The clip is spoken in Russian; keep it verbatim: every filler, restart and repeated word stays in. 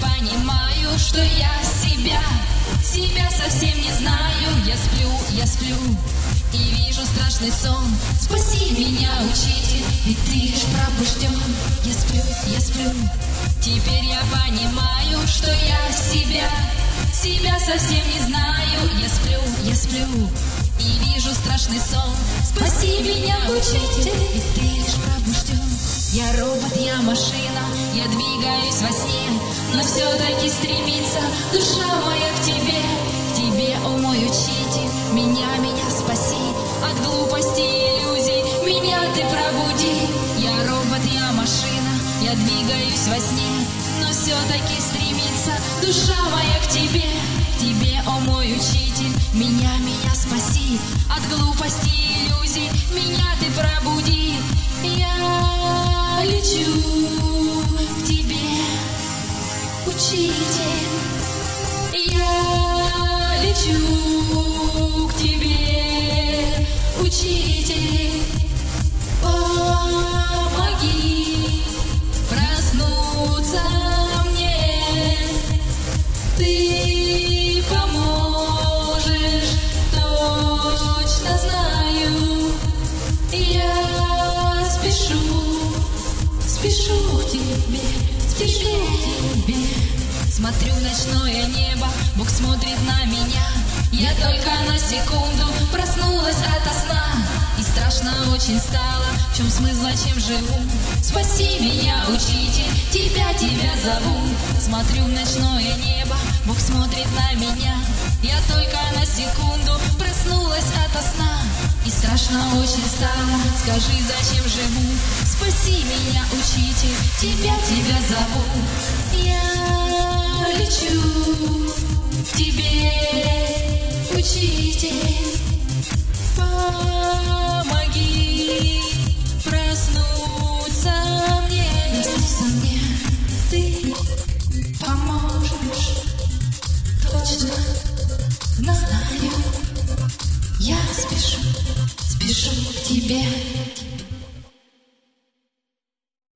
понимаю, что я себя, себя совсем не знаю. Я сплю, я сплю и вижу страшный сон. Спаси меня, учитель, ведь ты лишь пробужден. Я сплю, я сплю, теперь я понимаю, что я себя, себя совсем не знаю. Я сплю, я сплю и вижу страшный сон. Спаси меня, учитель, ведь ты лишь пробужден. Я робот, я машина, я двигаюсь во сне, но все-таки стремится душа моя к тебе, к тебе, о мой учитель. Меня, меня спаси от глупости и иллюзий, меня ты пробуди. Я робот, я машина, я двигаюсь во сне, но все-таки стремится душа моя к тебе, к тебе, о мой учитель. Меня, меня спаси от глупости и иллюзий, меня ты пробуди. Я лечу к тебе, учитель. Я лечу к тебе, учитель. Помоги проснуться мне. Ты поможешь, точно знаю. Я спешу, спешу к тебе, спешу к тебе. Смотрю в ночное небо, Бог смотрит на меня. Я только на секунду проснулась ото сна, и страшно очень стало, в чем смысл, зачем живу. Спаси меня, учитель, тебя, тебя зову. Смотрю в ночное небо, Бог смотрит на меня. Я только на секунду проснулась ото сна, и страшно очень стало, скажи, зачем живу. Спаси меня, учитель, тебя, тебя зову. Я лечу к тебе, учитель. Помоги проснуться